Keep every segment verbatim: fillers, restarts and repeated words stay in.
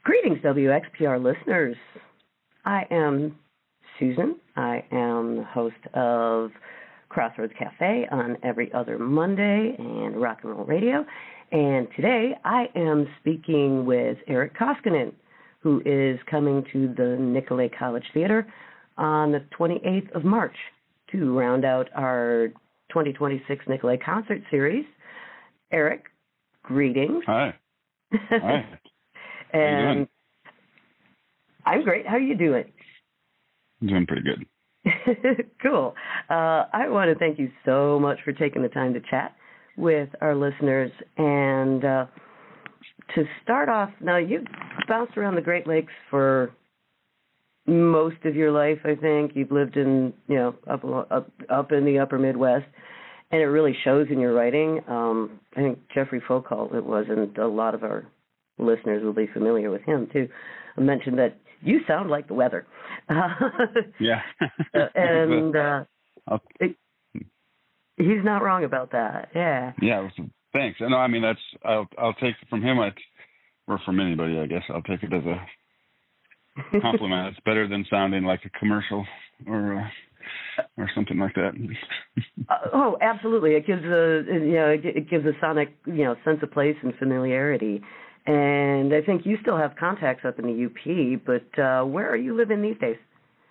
Greetings, W X P R listeners. I am Susan. I am the host of Crossroads Cafe on every other Monday and Rock and Roll Radio. And today I am speaking with Eric Koskinen, who is coming to the Nicolet College Theater on the twenty-eighth of March to round out our twenty twenty-six Nicolet Concert Series. Eric, greetings. Hi. Hi. And I'm great. How are you doing? I'm doing pretty good. Cool. Uh, I want to thank you so much for taking the time to chat with our listeners. And uh, to start off, now you've bounced around the Great Lakes for most of your life, I think. You've lived in, you know, up up up in the upper Midwest, and it really shows in your writing. Um, I think Jeffrey Foucault, it was, and a lot of our listeners will be familiar with him, too. I mentioned that you sound like the weather. Yeah. and uh, it, he's not wrong about that. Yeah. Yeah. Thanks. No, I mean, that's, I'll, I'll take it from him, I, or from anybody, I guess. I'll take it as a compliment. It's better than sounding like a commercial or, uh, or something like that. uh, oh, absolutely. It gives a, you know, it, it gives a sonic, you know, sense of place and familiarity. And I think you still have contacts up in the U P, but uh, where are you living these days?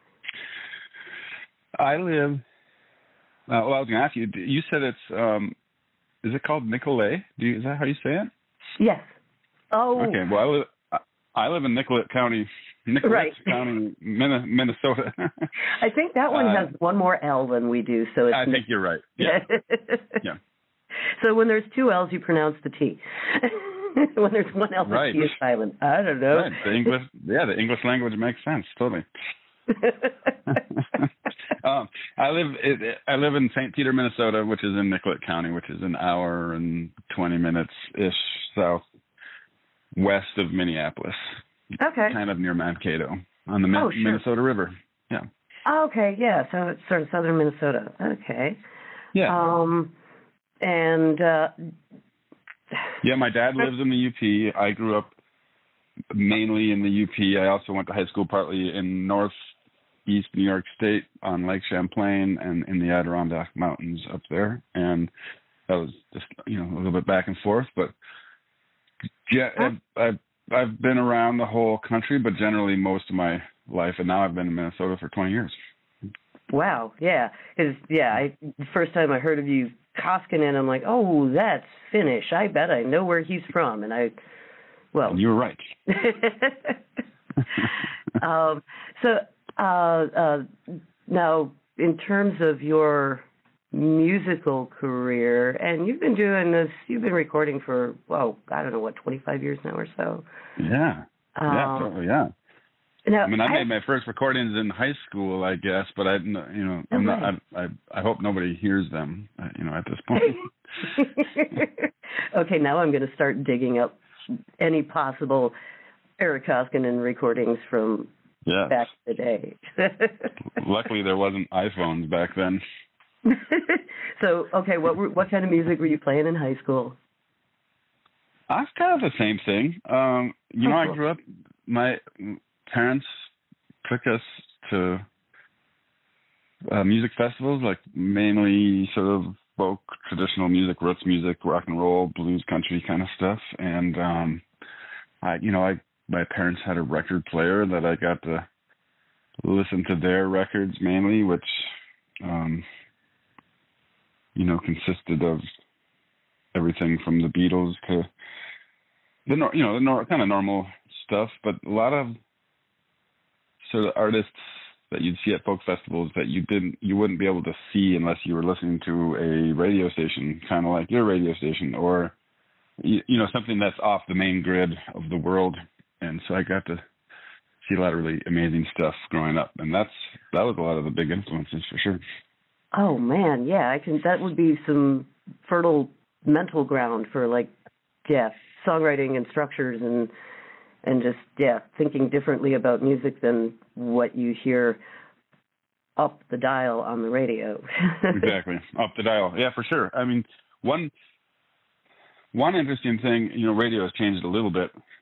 I live, uh, well, I was going to ask you, you said it's, um, is it called Nicolet? Do you, is that how you say it? Yes. Oh. Okay, well, I live, I live in Nicollet County, Nicollet right. County, Minnesota. I think that one has uh, one more L than we do. So it's I think you're right. Yeah. Yeah. So when there's two L's, you pronounce the T. When there's one L, right. the T is silent. I don't know. Right. The English, yeah, the English language makes sense. Totally. um, I live I live in Saint Peter, Minnesota, which is in Nicollet County, which is an hour and twenty minutes ish south west of Minneapolis. Okay. Kind of near Mankato on the oh, sure. Minnesota River. Yeah. Okay. Yeah. So it's sort of southern Minnesota. Okay. Yeah. Um, and. Uh, Yeah, my dad lives in the U P. I grew up mainly in the U P. I also went to high school partly in northeast New York State on Lake Champlain and in the Adirondack Mountains up there. And that was just, you know, a little bit back and forth. But yeah, I've, I've, I've been around the whole country, but generally most of my life. And now I've been in Minnesota for twenty years. Wow. Yeah. Cause, yeah, I, the first time I heard of you, Koskinen, I'm like, oh, that's Finnish. I bet I know where he's from. And I, well. And you were right. um, so uh, uh, now, in terms of your musical career, and you've been doing this, you've been recording for, well, I don't know, what, twenty-five years now or so? Yeah. Um, yeah, totally, yeah. Now, I mean, I, I made my first recordings in high school, I guess, but I, you know, I'm not. I, I, I hope nobody hears them, you know, at this point. Okay, now I'm going to start digging up any possible Eric Koskinen recordings from yes. back in the day. Luckily, there wasn't iPhones back then. So, okay, what were, what kind of music were you playing in high school? I was kind of the same thing. Um, you oh, know, cool. I grew up. My parents took us to uh, music festivals, like mainly sort of folk, traditional music, roots music, rock and roll, blues, country kind of stuff. And um, I, you know, I my parents had a record player that I got to listen to their records mainly, which um, you know consisted of everything from the Beatles to the you know the kind of normal stuff, but a lot of sort of artists that you'd see at folk festivals that you didn't, you wouldn't be able to see unless you were listening to a radio station, kind of like your radio station, or you, you know something that's off the main grid of the world. And so I got to see a lot of really amazing stuff growing up, and that's that was a lot of the big influences for sure. Oh man, yeah, I can. That would be some fertile mental ground for like, yeah, songwriting and structures and. And just, yeah, thinking differently about music than what you hear up the dial on the radio. Exactly, up the dial. Yeah, for sure. I mean, one one interesting thing, you know, radio has changed a little bit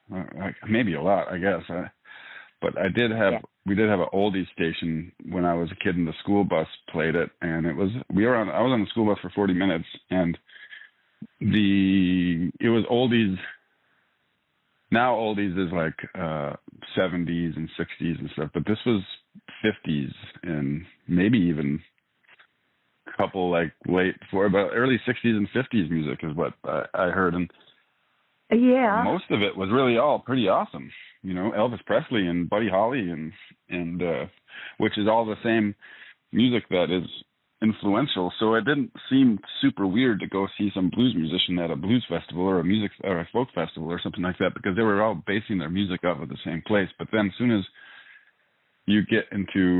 uh, maybe a lot, I guess. I, but I did have, Yeah. we did have an oldies station when I was a kid, and the school bus played it, and it was, we were on, I was on the school bus for forty minutes, and the, it was oldies. Now oldies is like uh, seventies and sixties and stuff, but this was fifties and maybe even a couple like late for about early sixties and fifties music is what I, I heard, and Yeah. most of it was really all pretty awesome. You know, Elvis Presley and Buddy Holly and and uh, which is all the same music that is influential. So it didn't seem super weird to go see some blues musician at a blues festival or a music or a folk festival or something like that, because they were all basing their music off of the same place. But then as soon as you get into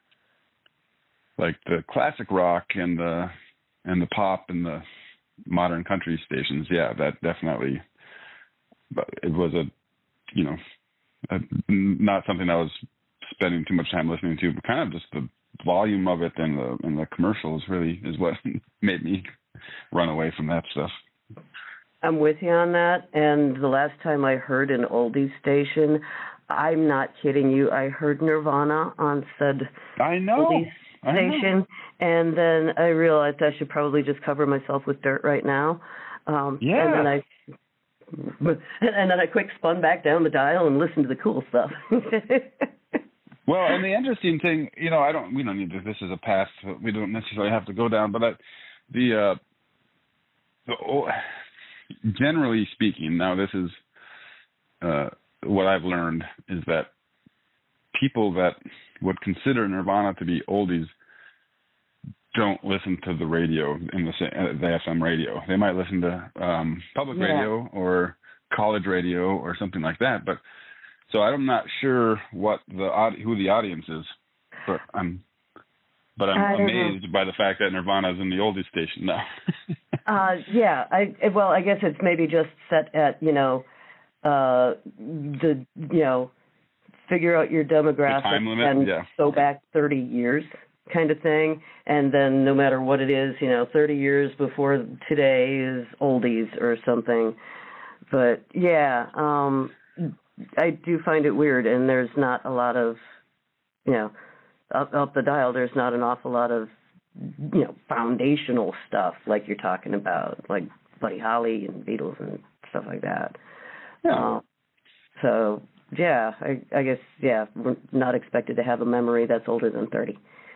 like the classic rock and the and the pop and the modern country stations, yeah, that definitely, but it was a, you know, a, not something I was spending too much time listening to, but kind of just the volume of it and the and the commercials really is what made me run away from that stuff. I'm with you on that. And the last time I heard an oldies station, I'm not kidding you, I heard Nirvana on said I know. oldies I station, know. and then I realized I should probably just cover myself with dirt right now. Um, Yeah. And then I and then I quick spun back down the dial and listened to the cool stuff. Well, and the interesting thing, you know, I don't, we don't need to, this is a path we don't necessarily have to go down, but I, the, uh, the, oh, generally speaking, now this is, uh, what I've learned is that people that would consider Nirvana to be oldies don't listen to the radio in the, the F M radio. They might listen to, um, public Yeah. radio or college radio or something like that, but so I'm not sure what the who the audience is, but I'm but I'm amazed know. by the fact that Nirvana is in the oldies station now. uh, yeah, I well, I guess it's maybe just set at you know uh, the you know figure out your demographic the time limit, and yeah. go back thirty years kind of thing, and then no matter what it is, you know, thirty years before today is oldies or something. But yeah. Um, I do find it weird, and there's not a lot of, you know, up, up the dial, there's not an awful lot of, you know, foundational stuff like you're talking about, like Buddy Holly and Beatles and stuff like that. Yeah. Uh, so, yeah, I, I guess, yeah, we're not expected to have a memory that's older than thirty.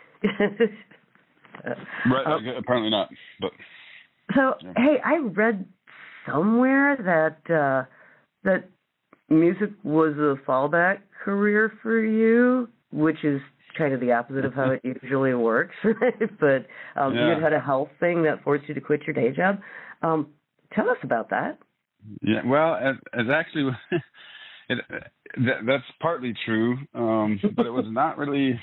Right, uh, apparently not. But So, yeah. Hey, I read somewhere that uh, that music was a fallback career for you, which is kind of the opposite of how it usually works, right? But um, yeah. you had a health thing that forced you to quit your day job. Um, tell us about that. Yeah, well, as, as actually, it, that, that's partly true, um, but it was not really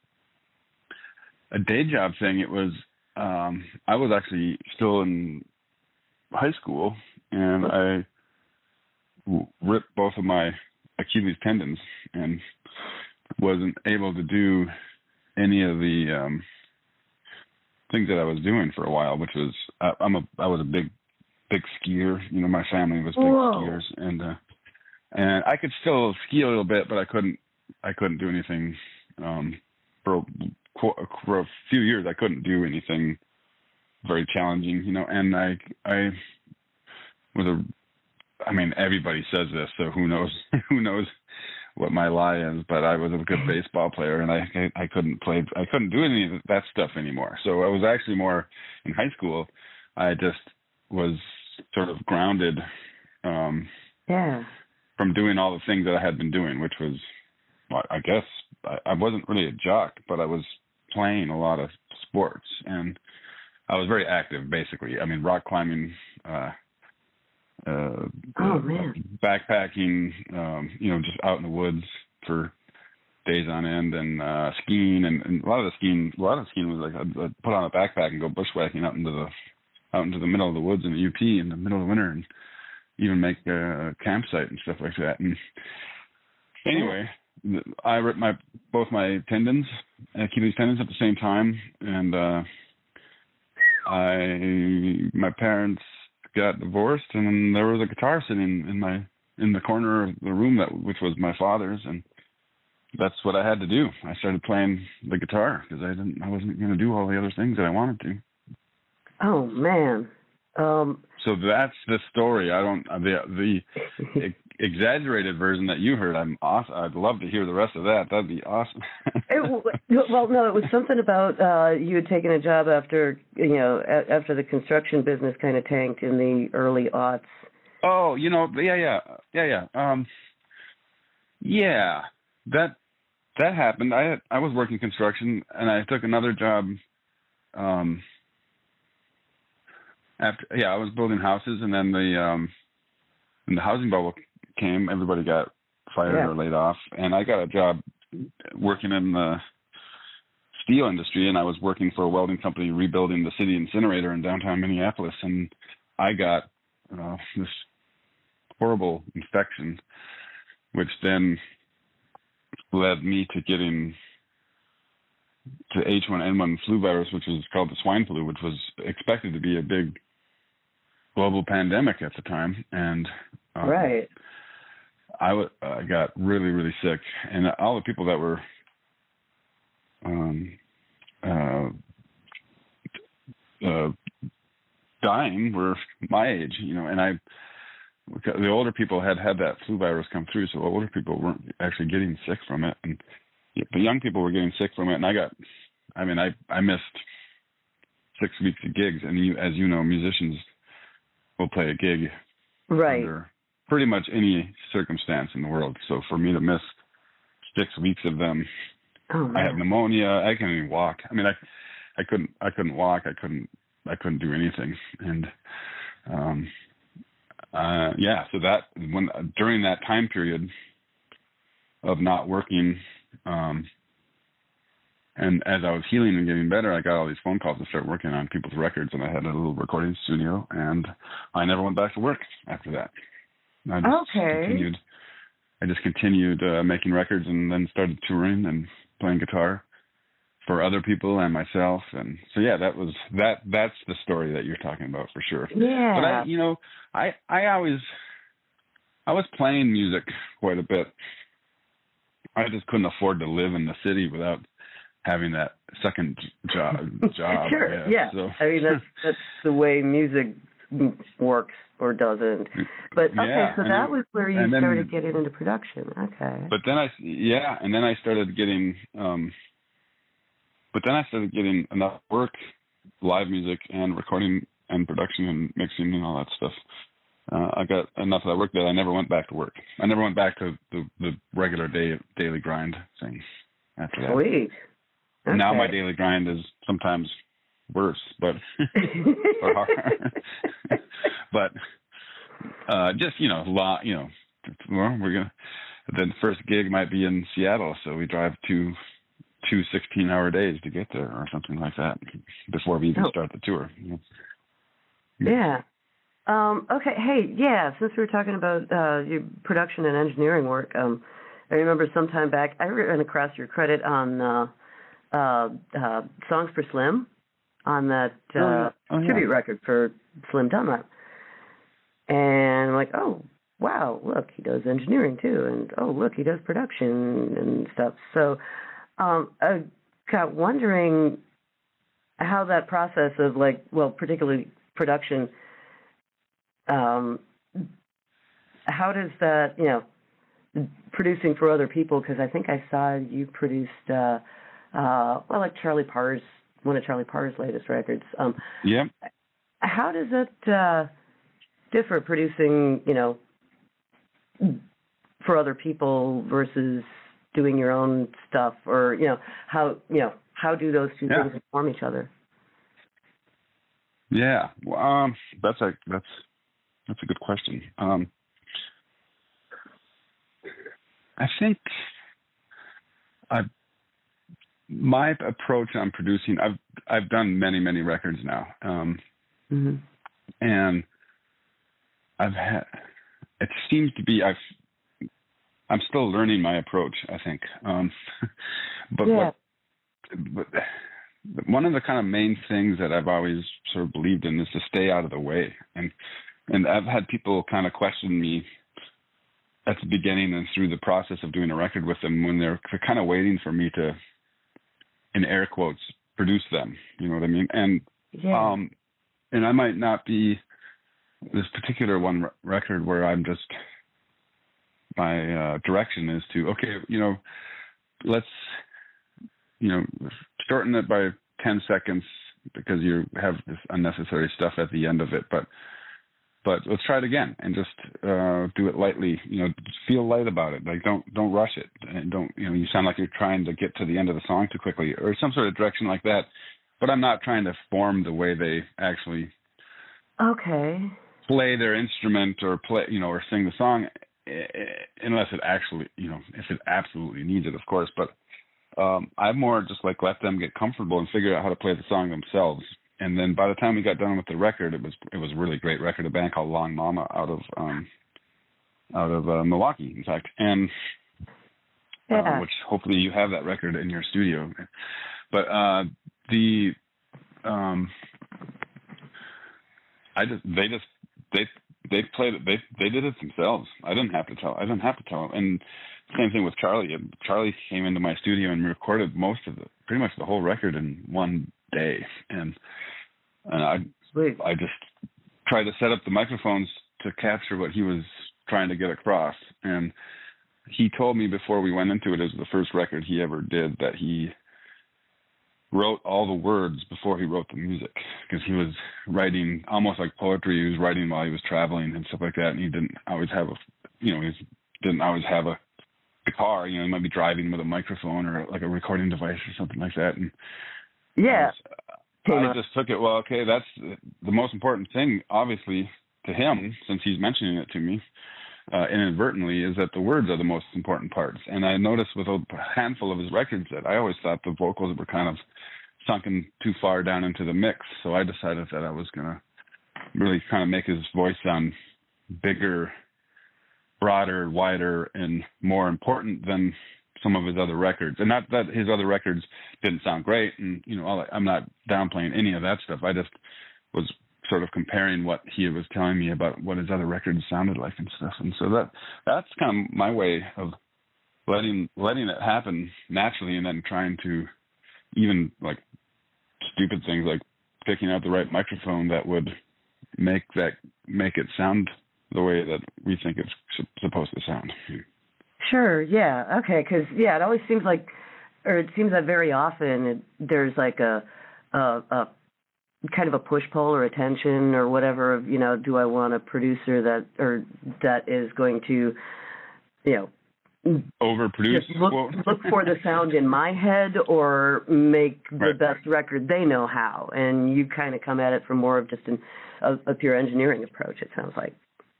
a day job thing. It was, um, I was actually still in high school, and I ripped both of my Achilles tendons and wasn't able to do any of the um, things that I was doing for a while, which was I, I'm a I was a big big skier. You know, my family was big Whoa. skiers, and uh, and I could still ski a little bit, but I couldn't I couldn't do anything um, for for a few years. I couldn't do anything very challenging, you know, and I I was a I mean, everybody says this, so who knows? Who knows what my lie is? But I was a good baseball player, and I I couldn't play. I couldn't do any of that stuff anymore. So I was actually more in high school. I just was sort of grounded um, Yeah. from doing all the things that I had been doing, which was, well, I guess, I, I wasn't really a jock, but I was playing a lot of sports, and I was very active, basically. I mean, rock climbing. Uh, Uh, oh man! Backpacking, um, you know, just out in the woods for days on end, and uh, skiing, and, and a lot of the skiing, a lot of the skiing was like I'd, I'd put on a backpack and go bushwhacking out into the out into the middle of the woods in the U P in the middle of the winter, and even make a campsite and stuff like that. And anyway, I ripped my both my tendons, Achilles tendons, at the same time, and uh, I my parents got divorced, and there was a guitar sitting in my in the corner of the room that which was my father's, and that's what I had to do. I started playing the guitar because I didn't, I wasn't going to do all the other things that I wanted to. Oh man. Um, so that's the story. I don't the the exaggerated version that you heard. I'm awesome. I'd love to hear the rest of that. That'd be awesome. it, well, no, it was something about uh, you had taken a job after you know a- after the construction business kind of tanked in the early aughts. Oh, you know, yeah, yeah, yeah, yeah. Um, yeah, that that happened. I had, I was working construction, and I took another job. Um, after yeah, I was building houses, and then the um, when the housing bubble came, everybody got fired yeah. or laid off, and I got a job working in the steel industry, and I was working for a welding company rebuilding the city incinerator in downtown Minneapolis, and I got uh, this horrible infection, which then led me to getting to H one N one flu virus, which was called the swine flu, which was expected to be a big global pandemic at the time, and um, right. I w- uh, got really, really sick, and all the people that were um, uh, uh, dying were my age, you know, and I, the older people had had that flu virus come through, so older people weren't actually getting sick from it, and the young people were getting sick from it, and I got, I mean, I, I missed six weeks of gigs, and you, as you know, musicians will play a gig right. under pretty much any circumstance in the world. So for me to miss six weeks of them, oh, I had pneumonia. I couldn't even walk. I mean, I, I couldn't, I couldn't walk. I couldn't, I couldn't do anything. And, um, uh, yeah, so that when, during that time period of not working, um, and as I was healing and getting better, I got all these phone calls to start working on people's records, and I had a little recording studio, and I never went back to work after that. I just okay. continued. I just continued uh, making records, and then started touring and playing guitar for other people and myself. And so, yeah, that was that. That's the story that you're talking about for sure. Yeah. But I, you know, I I always I was playing music quite a bit. I just couldn't afford to live in the city without having that second job. job sure. I yeah. So. I mean, that's that's the way music works or doesn't. But okay, yeah, so that it, was where you then, started getting into production. Okay. But then I, yeah, and then I started getting, um, but then I started getting enough work, live music and recording and production and mixing and all that stuff. Uh, I got enough of that work that I never went back to work. I never went back to the, the regular day daily grind thing after that. Sweet. Okay. Now my daily grind is sometimes worse, but or harder. but uh, just you know, lot you know, well, we're gonna. The first gig might be in Seattle, so we drive two two sixteen-hour days to get there, or something like that, before we even oh. start the tour. Yeah. Um, okay. Hey, yeah. Since we were talking about uh, your production and engineering work, um, I remember some time back I ran across your credit on. Uh, Uh, uh, Songs for Slim on that uh, oh, yeah. Oh, yeah. tribute record for Slim Dunlap. And I'm like, oh, wow, look, he does engineering too. And, oh, look, he does production and stuff. So um, I got wondering how that process of, like, well, particularly production, um, how does that, you know, producing for other people, because I think I saw you produced uh, Uh, well, like Charlie Parr's, one of Charlie Parr's latest records. Um, yeah. How does it uh, differ producing, you know, for other people versus doing your own stuff, or you know, how you know how do those two yeah. things inform each other? Yeah, well, um, that's a that's that's a good question. Um, I think I've. My approach on producing, I've I've done many many records now, um, mm-hmm. and I've had. It seems to be I've. I'm still learning my approach. I think, um, but yeah. what. But one of the kind of main things that I've always sort of believed in is to stay out of the way, and and I've had people kind of question me at the beginning and through the process of doing a record with them, when they're, they're kind of waiting for me to, in air quotes, produce them. You know what I mean? And yeah. um, and I might not be this particular one r- record where I'm just, my uh, direction is to, okay, you know, let's, you know, shorten it by ten seconds because you have this unnecessary stuff at the end of it. But but let's try it again and just uh, do it lightly. You know, just feel light about it. Like don't don't rush it. And don't, you know, you sound like you're trying to get to the end of the song too quickly or some sort of direction like that. But I'm not trying to form the way they actually okay play their instrument or play, you know, or sing the song, unless it actually, you know, if it absolutely needs it, of course. But um, I more just like let them get comfortable and figure out how to play the song themselves. And then by the time we got done with the record, it was it was a really great record. A band called Long Mama out of um, out of uh, Milwaukee, in fact, and yeah. uh, which hopefully you have that record in your studio. But uh, the um, I just they just they they played it. They they did it themselves. I didn't have to tell. I didn't have to tell them. And same thing with Charlie. Charlie came into my studio and recorded most of the, pretty much the whole record in one day. And and I Sweet. I just tried to set up the microphones to capture what he was trying to get across. And he told me before we went into it, it was the first record he ever did, that he wrote all the words before he wrote the music, because he was writing almost like poetry. He was writing while he was traveling and stuff like that, and he didn't always have a, you know, he didn't always have a guitar. You know, he might be driving with a microphone or like a recording device or something like that. And yeah, I, was, I just took it, well, okay, that's the most important thing, obviously, to him, since he's mentioning it to me uh, inadvertently, is that the words are the most important parts. And I noticed with a handful of his records that I always thought the vocals were kind of sunken too far down into the mix. So I decided that I was going to really kind of make his voice sound bigger, broader, wider, and more important than some of his other records. And not that his other records didn't sound great, and you know, I'm not downplaying any of that stuff. I just was sort of comparing what he was telling me about what his other records sounded like and stuff. And so that that's kind of my way of letting letting it happen naturally, and then trying to even like stupid things like picking out the right microphone that would make that make it sound the way that we think it's supposed to sound. Sure. Yeah. Okay. Because yeah, it always seems like, or it seems that very often it, there's like a, a, a kind of a push pull or attention or whatever of, you know, do I want a producer that or that is going to, you know, overproduce, just look, look for the sound in my head or make the right. best record they know how, and you kind of come at it from more of just an, a, a pure engineering approach. It sounds like.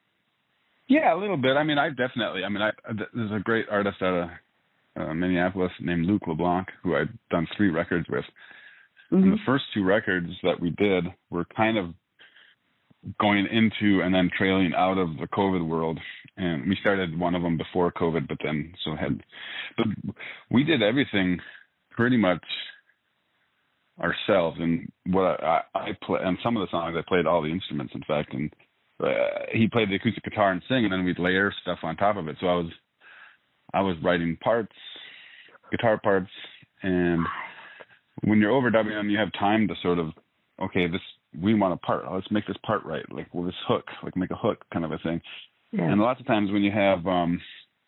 Yeah, a little bit. I mean, I definitely. I mean, I, there's a great artist out of uh, Minneapolis named Luc LeBlanc, who I've done three records with. Mm-hmm. And the first two records that we did were kind of going into and then trailing out of the COVID world. And we started one of them before COVID, but then so had, but we did everything pretty much ourselves. And what I, I, I play, and some of the songs I played all the instruments, in fact, and uh, he played the acoustic guitar and sing, and then we'd layer stuff on top of it. So I was, I was writing parts, guitar parts, and when you're overdubbing them, you have time to sort of, okay, this, we want a part. Let's make this part right. Like, well, this hook, like make a hook kind of a thing. Yeah. And lots of times when you have um,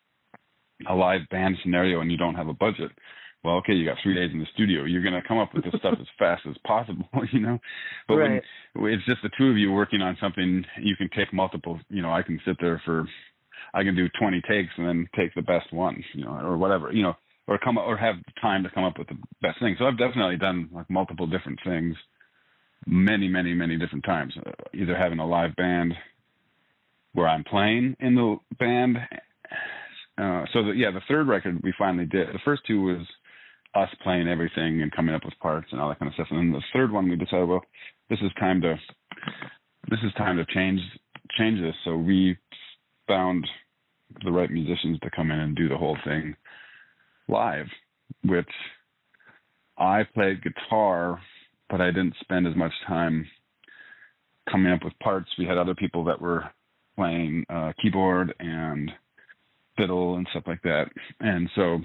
a live band scenario and you don't have a budget, well, okay, you got three days in the studio. You're going to come up with this stuff as fast as possible, you know. But right. when it's just the two of you working on something, you can take multiple, you know, I can sit there for, I can do twenty takes and then take the best one, you know, or whatever, you know, or come or have time to come up with the best thing. So I've definitely done like multiple different things many, many, many different times, uh, either having a live band where I'm playing in the band. Uh, so, the, yeah, the third record we finally did. The first two was us playing everything and coming up with parts and all that kind of stuff. And then the third one we decided, well, this is time to this is time to change change this. So we found the right musicians to come in and do the whole thing live, which I played guitar, but I didn't spend as much time coming up with parts. We had other people that were playing uh, keyboard and fiddle and stuff like that. And so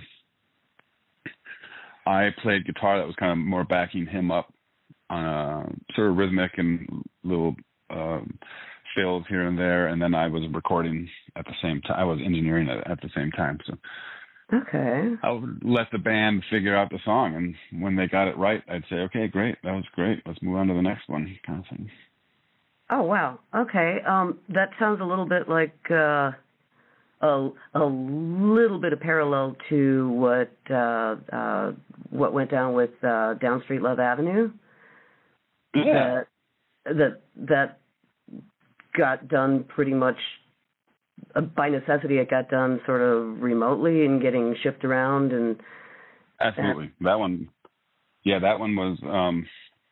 I played guitar that was kind of more backing him up on a sort of rhythmic and little um, fills here and there. And then I was recording at the same time. I was engineering it at the same time. So Okay. I would let the band figure out the song. And when they got it right, I'd say, okay, great. That was great. Let's move on to the next one, kind of thing. Oh, wow. Okay. Um, that sounds a little bit like uh, a, a little bit of parallel to what uh, uh, what went down with uh, Down Street Love Avenue. Yeah. That, that, that got done pretty much uh, by necessity. It got done sort of remotely and getting shipped around. and Absolutely. Uh, that one, yeah, that one was... Um,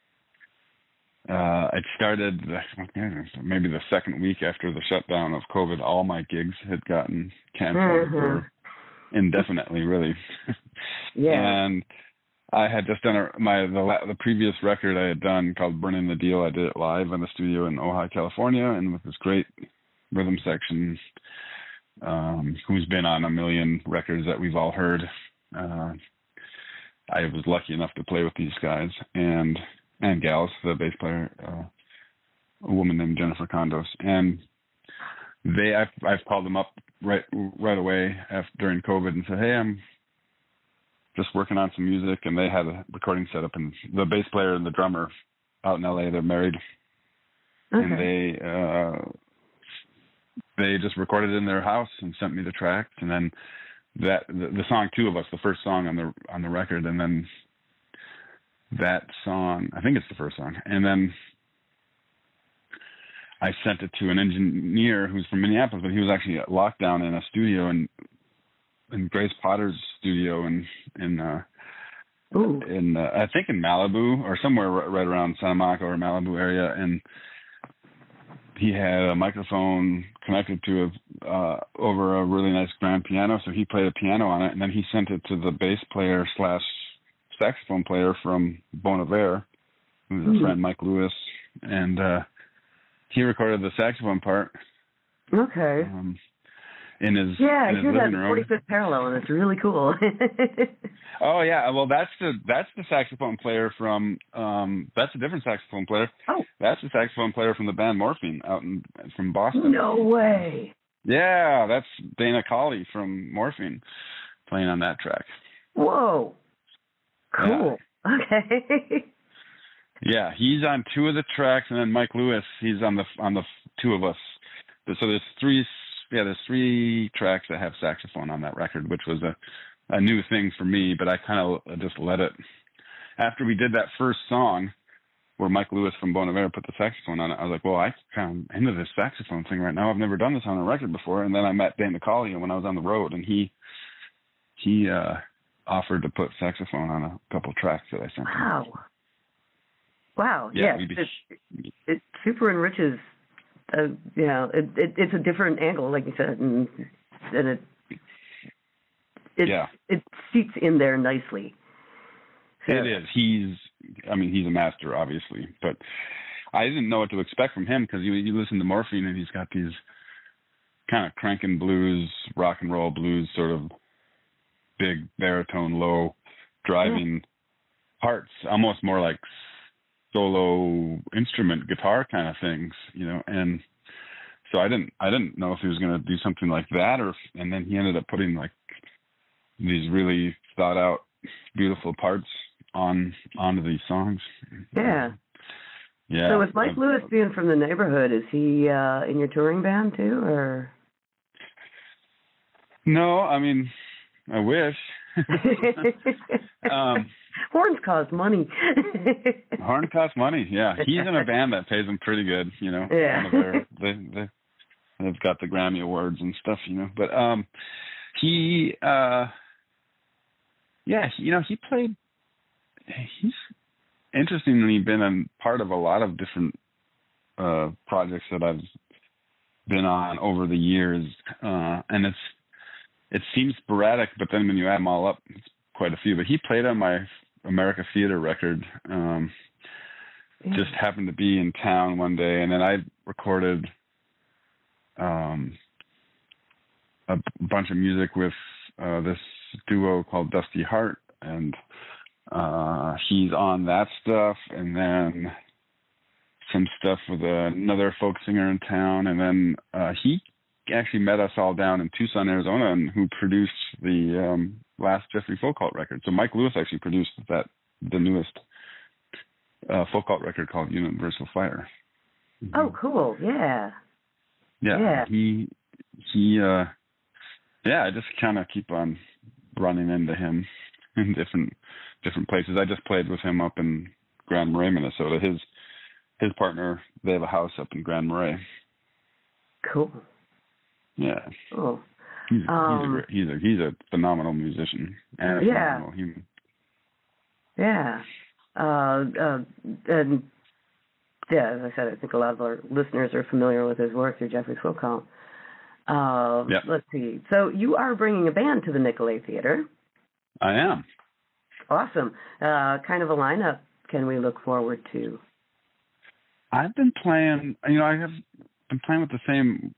Uh, it started maybe the second week after the shutdown of COVID. All my gigs had gotten canceled mm-hmm. for indefinitely, really. Yeah. And I had just done a, my the, the previous record I had done called "Burning the Deal." I did it live in the studio in Ojai, California, and with this great rhythm section, um, who's been on a million records that we've all heard. Uh, I was lucky enough to play with these guys, and. and gals, the bass player, uh, a woman named Jennifer Condos. And they, I've, I've called them up right right away after, during COVID and said, hey, I'm just working on some music. And they had a recording set up, and the bass player and the drummer out in L A, they're married. Okay. And they, uh, they just recorded it in their house and sent me the tracks. And then that, the, the song, Two of Us, the first song on the, on the record. And then that song, I think it's the first song. And then I sent it to an engineer who's from Minneapolis, but he was actually at lockdown in a studio in in Grace Potter's studio in in uh, in uh, I think in Malibu or somewhere right, right around Santa Monica or Malibu area. And he had a microphone connected to a uh, over a really nice grand piano, so he played a piano on it, and then he sent it to the bass player slash saxophone player from Bon Iver, who's a mm-hmm. friend, Mike Lewis, and uh, he recorded the saxophone part. Okay. Um, in his yeah, in I his hear living that room. forty-fifth parallel, and it's really cool. Oh yeah, well that's the that's the saxophone player from um, that's a different saxophone player. Oh, that's the saxophone player from the band Morphine out in from Boston. No way. Yeah, that's Dana Colley from Morphine playing on that track. Whoa. Cool. Yeah. Okay. Yeah, he's on two of the tracks, and then Mike Lewis, he's on the on the Two of Us. So there's three, yeah, there's three tracks that have saxophone on that record, which was a, a new thing for me. But I kind of just let it. After we did that first song, where Mike Lewis from Bon Iver put the saxophone on it, I was like, well, I kind of into this saxophone thing right now. I've never done this on a record before. And then I met Dana Colley when I was on the road, and he he. uh offered to put saxophone on a couple tracks that I sent him. Wow. Wow. Yeah. Yes. It, it super enriches, uh, you know, it, it, it's a different angle, like you said, and, and it, it, yeah. it seats in there nicely. So. It is. He's, I mean, he's a master, obviously, but I didn't know what to expect from him because you, you listen to Morphine and he's got these kind of cranking blues, rock and roll blues sort of big baritone, low driving yeah. parts, almost more like solo instrument guitar kind of things, you know. And so I didn't, I didn't know if he was going to do something like that, or if, and then he ended up putting like these really thought out, beautiful parts on onto these songs. Yeah. Yeah. So with Mike uh, Lewis being from the neighborhood, is he uh, in your touring band too, or? No, I mean. I wish. um, Horns cost money. Horn costs money. Yeah, he's in a band that pays him pretty good. You know, yeah. Their, they they they've got the Grammy awards and stuff. You know, but um, he uh, yeah, you know, he played. He's interestingly been a part of a lot of different uh, projects that I've been on over the years, uh, and it's. It seems sporadic, but then when you add them all up, it's quite a few. But he played on my America Theater record. Um, yeah. Just happened to be in town one day, and then I recorded um, a bunch of music with uh, this duo called Dusty Hart, and uh, he's on that stuff, and then some stuff with another folk singer in town, and then uh, he actually met us all down in Tucson, Arizona, and who produced the um, last Jeffrey Folk Cult record. So Mike Lewis actually produced that, the newest uh, folk cult record called Universal Fire. Mm-hmm. Oh, cool! Yeah. Yeah. Yeah. He he. Uh, yeah, I just kind of keep on running into him in different different places. I just played with him up in Grand Marais, Minnesota. His his partner, they have a house up in Grand Marais. Cool. Yeah. Cool. He's, he's, Um, a, he's a he's a phenomenal musician and a yeah. phenomenal human. Yeah. Uh, uh, and yeah, as I said, I think a lot of our listeners are familiar with his work through Jeffrey Folk Cult. Uh, Yeah. Let's see. So you are bringing a band to the Nicolet Theater. I am. Awesome. Uh, kind of a lineup can we look forward to? I've been playing. You know, I have been playing with the same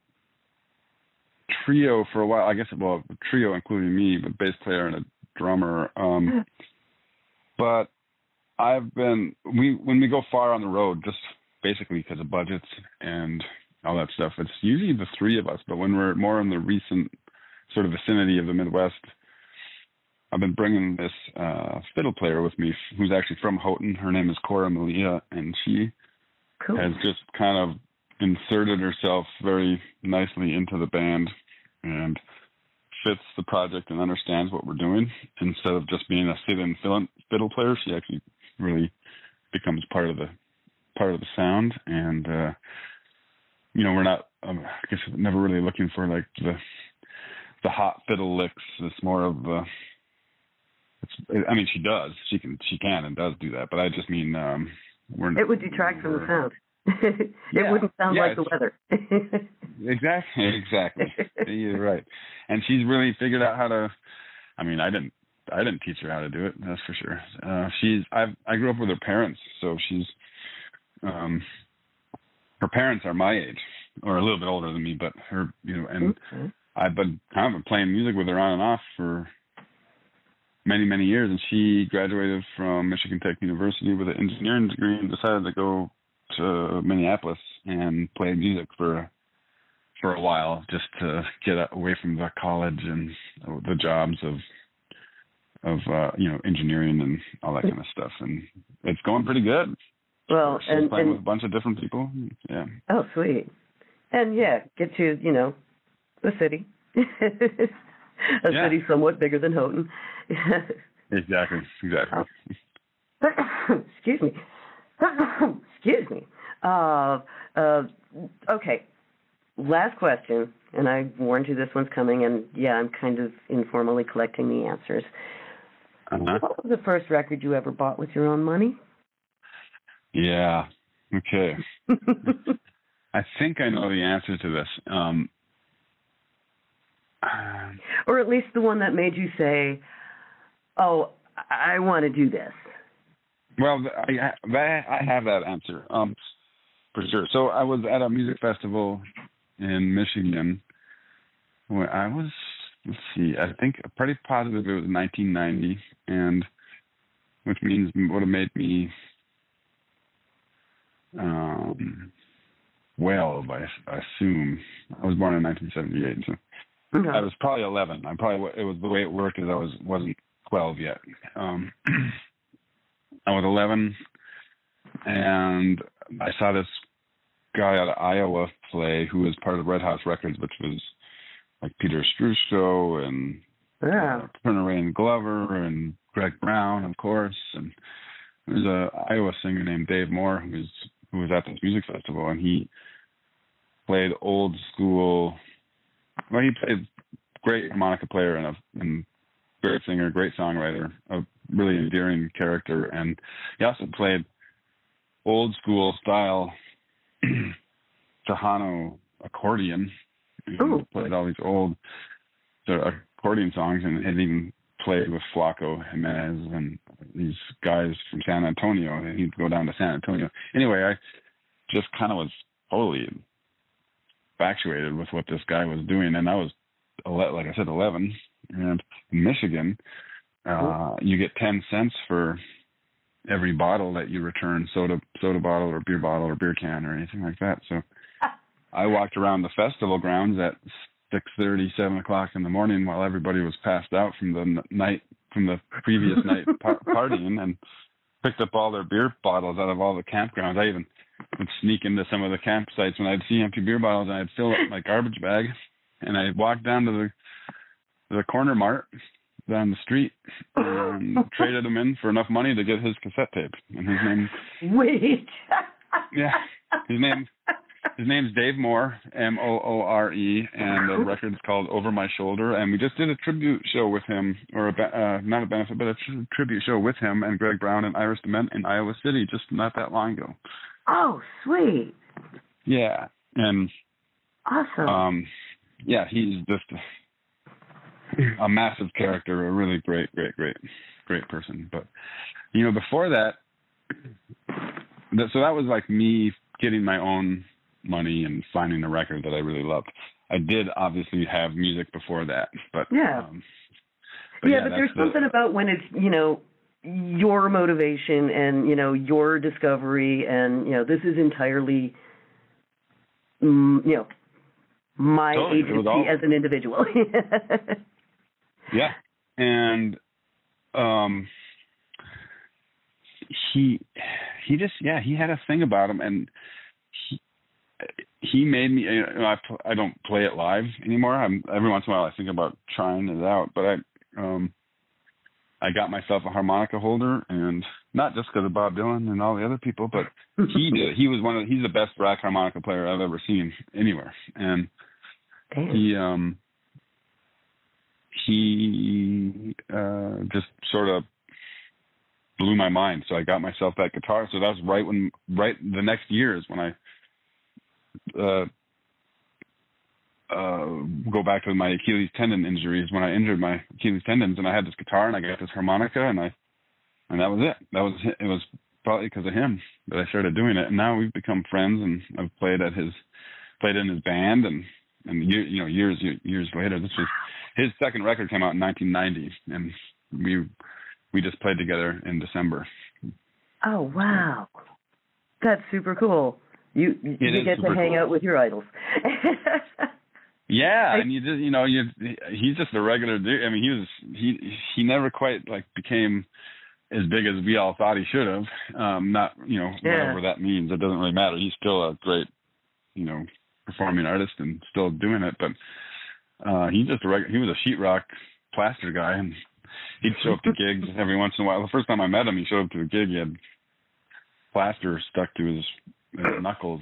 trio for a while. I guess, well, a trio including me, but bass player and a drummer. Um, but I've been we when we go far on the road, just basically because of budgets and all that stuff. It's usually the three of us, but when we're more in the recent sort of vicinity of the Midwest, I've been bringing this uh, fiddle player with me who's actually from Houghton. Her name is Cora Malia, and she Cool. has just kind of inserted herself very nicely into the band and fits the project and understands what we're doing. Instead of just being a sit-in fiddle player, she actually really becomes part of the part of the sound. And uh, you know, we're not, um, I guess, never really looking for like the the hot fiddle licks. It's more of the. It's, I mean, she does. She can. She can and does do that. But I just mean, um, we're. It would detract from the sound. it Yeah. wouldn't sound Yeah, like the weather. Exactly, exactly. You're right. And she's really figured out how to. I mean, I didn't. I didn't teach her how to do it. That's for sure. Uh, she's. I. I grew up with her parents, so she's. Um, her parents are my age, or a little bit older than me, but her. You know, and Okay. I've been kind of playing music with her on and off for many, many years. And she graduated from Michigan Tech University with an engineering degree and decided to go to Minneapolis and play music for for a while, just to get away from the college and the jobs of of uh, you know, engineering and all that kind of stuff. And it's going pretty good. Well, She's and, playing and with a bunch of different people. Yeah. oh, sweet. And yeah, get to, you know, the city. A Yeah. city somewhat bigger than Houghton. Exactly. Exactly. Excuse me. Excuse me. Uh, uh, okay. Last question, and I warned you this one's coming, and yeah, I'm kind of informally collecting the answers. Uh-huh. What was the first record you ever bought with your own money? Yeah. Okay. I think I know the answer to this. Um, Or at least the one that made you say, oh, I, I want to do this. well, I, I I have that answer, um, for sure. So I was at a music festival in Michigan when I was, let's see, I think pretty positive it was nineteen ninety, and which means would have made me um, twelve, I, I assume. I was born in nineteen seventy-eight, so Okay. I was probably eleven. I probably it was the way it worked is I was wasn't twelve yet. Um, I was eleven, and I saw this guy out of Iowa play who was part of Red House Records, which was like Peter Struszko and Yeah. uh, Turner Ray and Glover and Greg Brown, of course, and there's a Iowa singer named Dave Moore who was who was at this music festival, and he played old school. Well, he played great harmonica player and a and great singer, great songwriter, a really endearing character, and he also played old school style Tejano accordion. Ooh. He played all these old the accordion songs, and had even played with Flaco Jimenez and these guys from San Antonio. And he'd go down to San Antonio. Anyway, I just kind of was totally infatuated with what this guy was doing, and I was ele- like I said, eleven. And in Michigan, uh, you get ten cents for every bottle that you return, soda soda bottle or beer bottle or beer can or anything like that. So I walked around the festival grounds at six thirty, seven o'clock in the morning while everybody was passed out from the n- night from the previous night par- partying, and picked up all their beer bottles out of all the campgrounds. I even would sneak into some of the campsites when I'd see empty beer bottles, and I'd fill up my garbage bag, and I'd walk down to the the corner mart down the street and traded him in for enough money to get his cassette tape. And his name, Wait. yeah, his name, his name's Dave Moore, M O O R E, and the record's called Over My Shoulder. And we just did a tribute show with him, or a uh, not a benefit, but a tr- tribute show with him and Greg Brown and Iris DeMent in Iowa City just not that long ago. Oh, sweet. Yeah, and awesome. Um, yeah, he's just a massive character, a really great, great, great, great person. But, you know, before that, that, so that was like me getting my own money and finding a record that I really loved. I did obviously have music before that, but yeah, um, but yeah, yeah, but there's the, something about when it's, you know, your motivation and, you know, your discovery, and, you know, this is entirely, mm, you know, my totally. agency all, as an individual. Yeah, and um, he he just yeah he had a thing about him, and he he made me. You know, I I don't play it live anymore. I'm every once in a while I think about trying it out, but I um I got myself a harmonica holder, and not just because of Bob Dylan and all the other people, but he did. He was one of he's the best rack harmonica player I've ever seen anywhere, and Damn. he um. he uh, just sort of blew my mind. So I got myself that guitar. So that was right when, right the next year is when I uh, uh, go back to my Achilles tendon injuries, when I injured my Achilles tendons, and I had this guitar and I got this harmonica, and I, and that was it. That was it. It was probably because of him that I started doing it. And now we've become friends, and I've played at his, played in his band, and, and year, you know, years, years later, this was, his second record came out in nineteen ninety, and we we just played together in December. Oh wow, that's super cool. You you it get to hang cool. out with your idols. Yeah, and you just you know you he's just a regular dude. I mean, he was he he never quite like became as big as we all thought he should have. Um, not you know yeah. whatever that means. It doesn't really matter. He's still a great you know performing artist and still doing it, but. Uh, he just a reg- he was a sheetrock plaster guy, and he'd show up to gigs every once in a while. The first time I met him, he showed up to a gig. He had plaster stuck to his, his knuckles.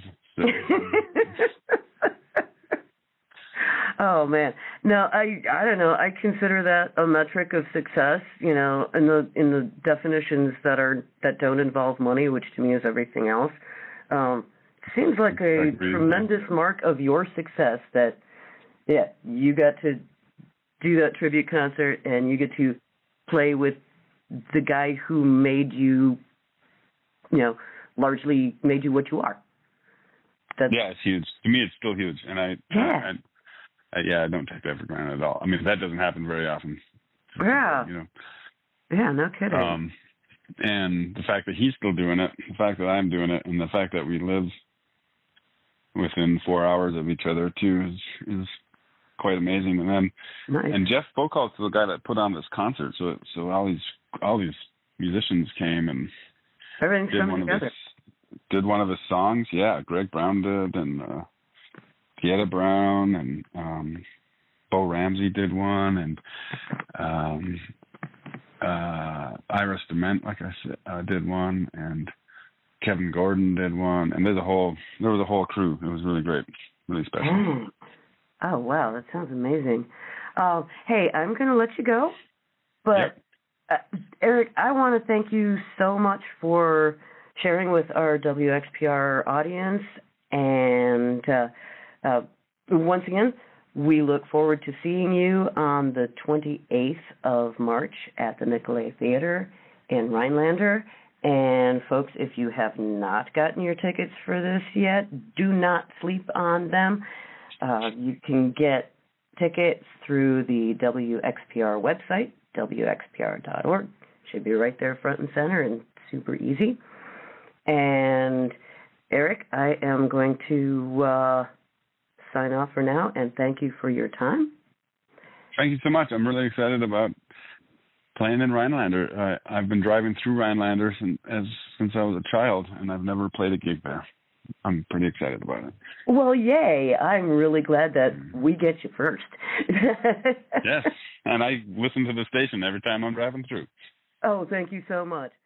Oh man, no, I I don't know. I consider that a metric of success. You know, in the in the definitions that are that don't involve money, which to me is everything else. Um, seems like a tremendous mark of your success that. Yeah, you got to do that tribute concert, and you get to play with the guy who made you, you know, largely made you what you are. That's, yeah, it's huge. To me, it's still huge, and I, yeah, I, I, yeah, I don't take that for granted at all. I mean, that doesn't happen very often. Yeah, you know. Yeah, no kidding. Um, and the fact that he's still doing it, the fact that I'm doing it, and the fact that we live within four hours of each other too is is. Quite amazing. And then nice. And Jeff Bokalt's the guy that put on this concert, so so all these all these musicians came and everything's did coming one together. Of his, did one of his songs. Yeah, Greg Brown did, and uh, Pieta Brown, and um, Bo Ramsey did one, and um, uh, Iris DeMent, like I said, uh, did one, and Kevin Gordon did one, and there's a whole there was a whole crew. It was really great, really special. Mm. Oh, wow, that sounds amazing. Uh, hey, I'm going to let you go, but yep. uh, Eric, I want to thank you so much for sharing with our W X P R audience, and uh, uh, once again, we look forward to seeing you on the twenty-eighth of March at the Nicolay Theater in Rhinelander. And folks, if you have not gotten your tickets for this yet, do not sleep on them. Uh, you can get tickets through the W X P R website, W X P R dot org. Should be right there front and center and super easy. And Eric, I am going to uh, sign off for now, and thank you for your time. Thank you so much. I'm really excited about playing in Rhinelander. Uh, I've been driving through Rhinelander since, as, since I was a child, and I've never played a gig there. I'm pretty excited about it. Well, yay. I'm really glad that we get you first. Yes, and I listen to the station every time I'm driving through. Oh, thank you so much.